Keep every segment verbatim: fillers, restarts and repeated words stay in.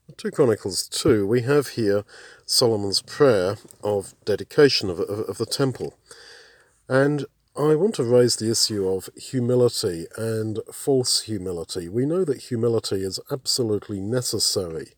two Chronicles two, we have here Solomon's prayer of dedication of, of, of the temple. And I want to raise the issue of humility and false humility. We know that humility is absolutely necessary,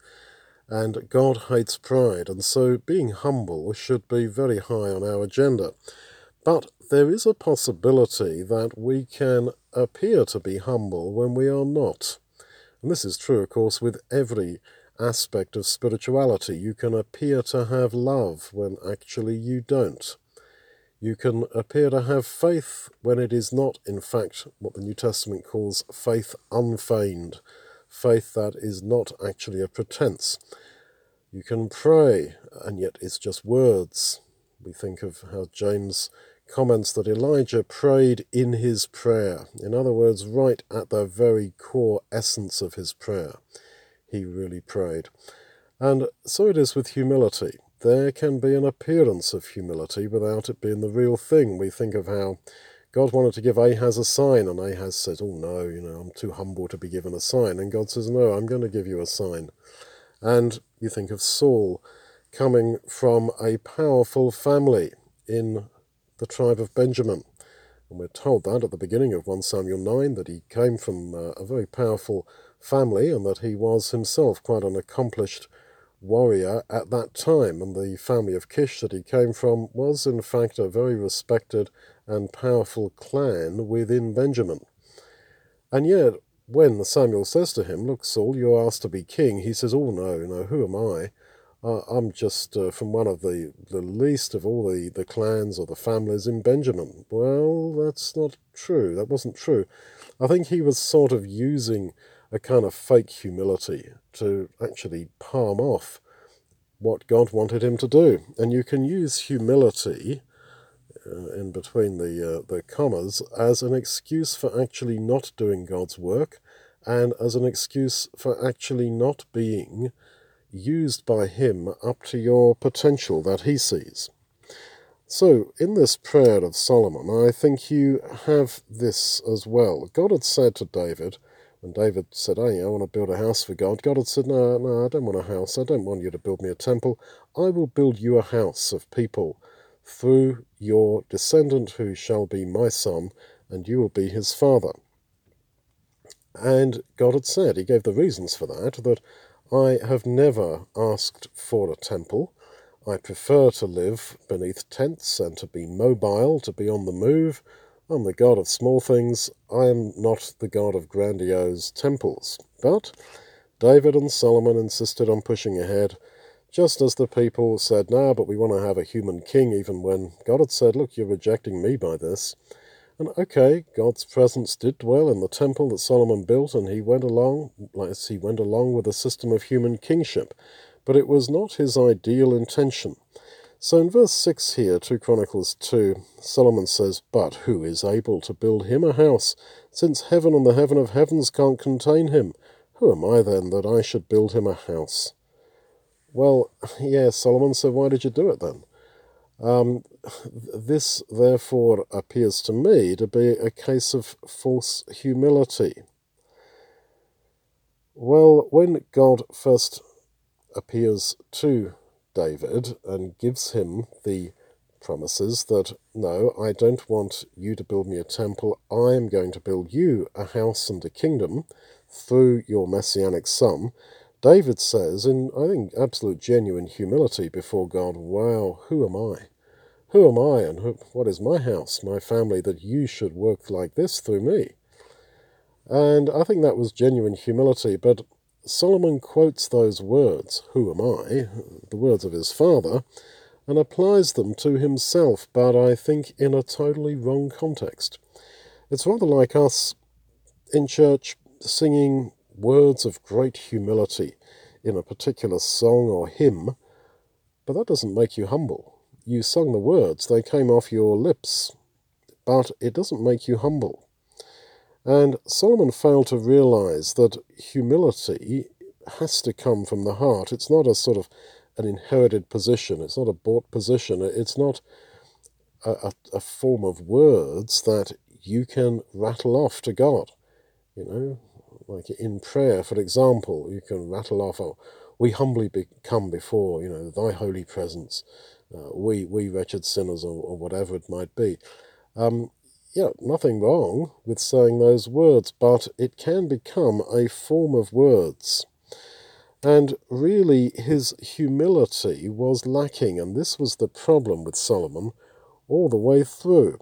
and God hates pride, and so being humble should be very high on our agenda. But there is a possibility that we can appear to be humble when we are not. And this is true, of course, with every aspect of spirituality. You can appear to have love when actually you don't. You can appear to have faith when it is not, in fact, what the New Testament calls faith unfeigned, faith that is not actually a pretense. You can pray, and yet it's just words. We think of how James comments that Elijah prayed in his prayer. In other words, right at the very core essence of his prayer, he really prayed. And so it is with humility. There can be an appearance of humility without it being the real thing. We think of how God wanted to give Ahaz a sign, and Ahaz says, oh no, you know, I'm too humble to be given a sign. And God says, no, I'm going to give you a sign. And you think of Saul coming from a powerful family in the tribe of Benjamin. And we're told that at the beginning of First Samuel nine, that he came from uh, a very powerful family and that he was himself quite an accomplished warrior at that time, and the family of Kish that he came from was in fact a very respected and powerful clan within Benjamin. And yet when Samuel says to him, look, Saul, you're asked to be king, he says, oh no, no, who am I? Uh, I'm just uh, from one of the, the least of all the, the clans or the families in Benjamin. Well, that's not true. That wasn't true. I think he was sort of using a kind of fake humility to actually palm off what God wanted him to do. And you can use humility, uh, in between the, uh, the commas, as an excuse for actually not doing God's work and as an excuse for actually not being used by him up to your potential that he sees. So, in this prayer of Solomon, I think you have this as well. God had said to David, when David said, hey, I want to build a house for God, God had said, no, no, I don't want a house. I don't want you to build me a temple. I will build you a house of people through your descendant who shall be my son, and you will be his father. And God had said, he gave the reasons for that, that I have never asked for a temple. I prefer to live beneath tents and to be mobile, to be on the move. I'm the God of small things. I am not the God of grandiose temples. But David and Solomon insisted on pushing ahead, just as the people said, no, but we want to have a human king, even when God had said, look, you're rejecting me by this. And okay, God's presence did dwell in the temple that Solomon built, and he went along, like he went along with a system of human kingship, but it was not his ideal intention. So in verse six here, two Chronicles two, Solomon says, but who is able to build him a house, since heaven and the heaven of heavens can't contain him? Who am I then that I should build him a house? Well, yeah, Solomon, so why did you do it then? Um, this, therefore, appears to me to be a case of false humility. Well, when God first appears to David and gives him the promises that, no, I don't want you to build me a temple, I am going to build you a house and a kingdom through your messianic son, David says, in, I think, absolute genuine humility before God, wow, who am I? Who am I and who, what is my house, my family, that you should work like this through me? And I think that was genuine humility, but Solomon quotes those words, who am I, the words of his father, and applies them to himself, but I think in a totally wrong context. It's rather like us in church singing words of great humility in a particular song or hymn, but that doesn't make you humble. You sung the words, they came off your lips, but it doesn't make you humble. And Solomon failed to realize that humility has to come from the heart. It's not a sort of an inherited position. It's not a bought position. It's not a, a, a form of words that you can rattle off to God. You know, like in prayer, for example, you can rattle off, oh, we humbly be- come before, you know, thy holy presence, uh, we, we wretched sinners, or, or whatever it might be. Um, yeah, nothing wrong with saying those words, but it can become a form of words. And really, his humility was lacking, and this was the problem with Solomon all the way through.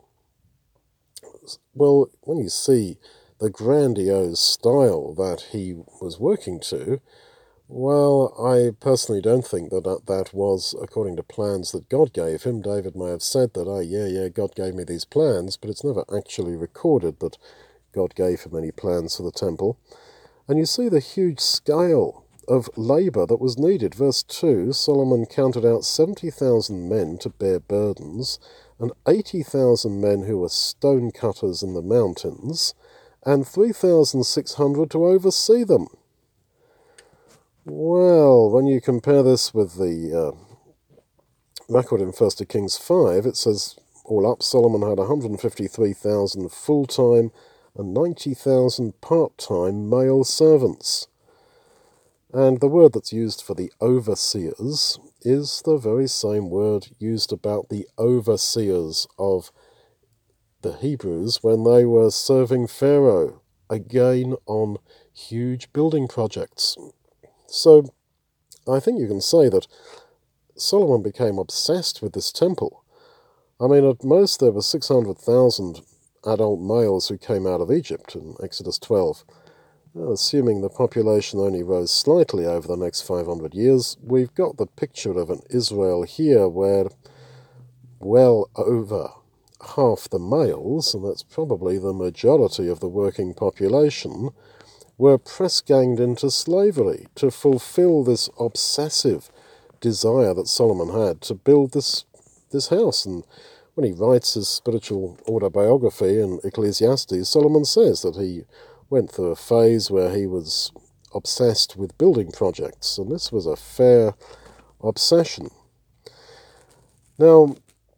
Well, when you see the grandiose style that he was working to, well, I personally don't think that that, that was according to plans that God gave him. David may have said that, oh, yeah, yeah, God gave me these plans, but it's never actually recorded that God gave him any plans for the temple. And you see the huge scale of labour that was needed. Verse two, Solomon counted out seventy thousand men to bear burdens, and eighty thousand men who were stone cutters in the mountains, and three thousand six hundred to oversee them. Well, when you compare this with the uh, record in First Kings five, it says, all up, Solomon had one hundred fifty-three thousand full-time and ninety thousand part-time male servants. And the word that's used for the overseers is the very same word used about the overseers of the Hebrews when they were serving Pharaoh, again on huge building projects. So I think you can say that Solomon became obsessed with this temple. I mean, at most there were six hundred thousand adult males who came out of Egypt in Exodus twelve. Assuming the population only rose slightly over the next five hundred years, we've got the picture of an Israel here where well over half the males, and that's probably the majority of the working population, were press-ganged into slavery to fulfill this obsessive desire that Solomon had to build this this house. And when he writes his spiritual autobiography in Ecclesiastes, Solomon says that he went through a phase where he was obsessed with building projects, and this was a fair obsession. Now,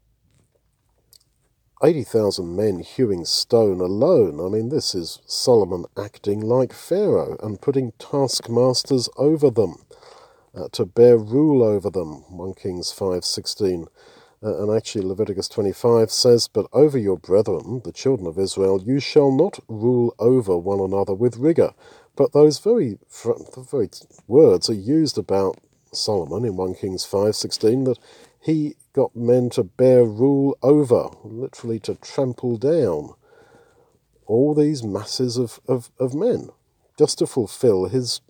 eighty thousand men hewing stone alone, I mean, this is Solomon acting like Pharaoh and putting taskmasters over them, uh, to bear rule over them, First Kings five sixteen. Uh, and actually Leviticus twenty-five says, but over your brethren, the children of Israel, you shall not rule over one another with rigour. But those very, the very words are used about Solomon in First Kings five sixteen, that he got men to bear rule over, literally to trample down all these masses of, of, of men, just to fulfill his,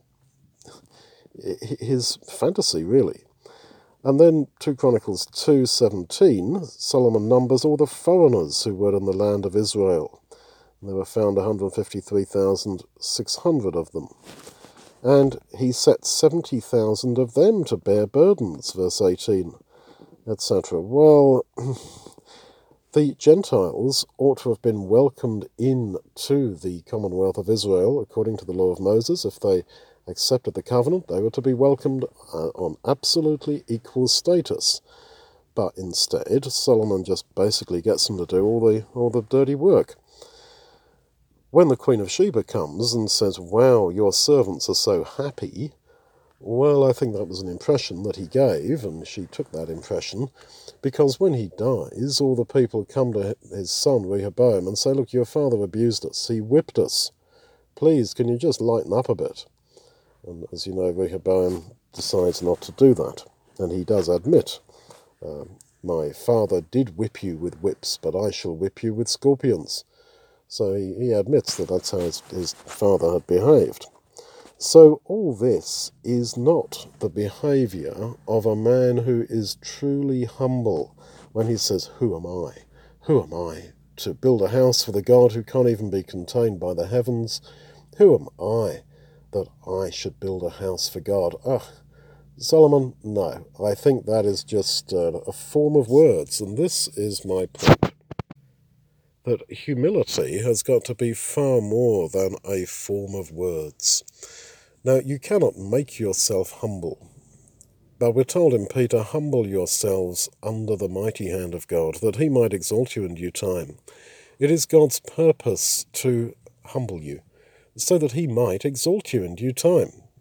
his fantasy, really. And then Second Chronicles two seventeen, Solomon numbers all the foreigners who were in the land of Israel. There were found one hundred fifty-three thousand six hundred of them. And he set seventy thousand of them to bear burdens, verse eighteen, et cetera. Well, the Gentiles ought to have been welcomed in to the Commonwealth of Israel, according to the law of Moses. If they accepted the covenant, they were to be welcomed uh, on absolutely equal status. But instead, Solomon just basically gets them to do all the all the dirty work. When the Queen of Sheba comes and says, wow, your servants are so happy, well, I think that was an impression that he gave, and she took that impression, because when he dies, all the people come to his son Rehoboam and say, look, your father abused us, he whipped us. Please, can you just lighten up a bit? And as you know, Rehoboam decides not to do that. And he does admit, uh, my father did whip you with whips, but I shall whip you with scorpions. So he, he admits that that's how his, his father had behaved. So all this is not the behaviour of a man who is truly humble when he says, who am I? Who am I to build a house for the God who can't even be contained by the heavens? Who am I that I should build a house for God? Ugh, Solomon, no. I think that is just uh, a form of words, and this is my point. That humility has got to be far more than a form of words. Now, you cannot make yourself humble, but we're told in Peter, humble yourselves under the mighty hand of God, that he might exalt you in due time. It is God's purpose to humble you, so that he might exalt you in due time.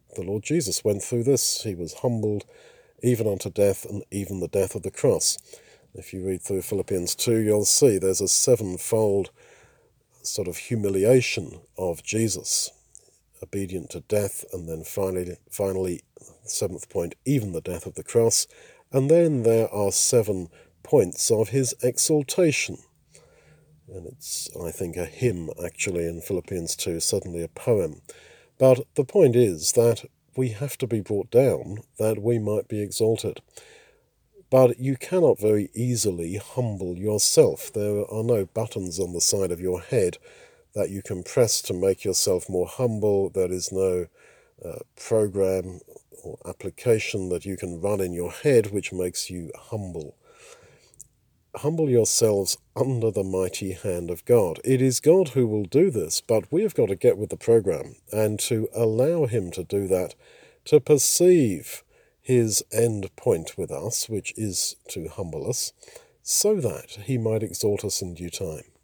The Lord Jesus went through this. He was humbled even unto death, and even the death of the cross. If you read through Philippians two, you'll see there's a sevenfold sort of humiliation of Jesus, obedient to death, and then finally, finally, seventh point, even the death of the cross. And then there are seven points of his exaltation. And it's, I think, a hymn, actually, in Philippians two, suddenly a poem. But the point is that we have to be brought down that we might be exalted. But you cannot very easily humble yourself. There are no buttons on the side of your head that you can press to make yourself more humble. There is no uh, program or application that you can run in your head which makes you humble. Humble yourselves under the mighty hand of God. It is God who will do this, but we have got to get with the program and to allow him to do that, to perceive his end point with us, which is to humble us, so that he might exalt us in due time.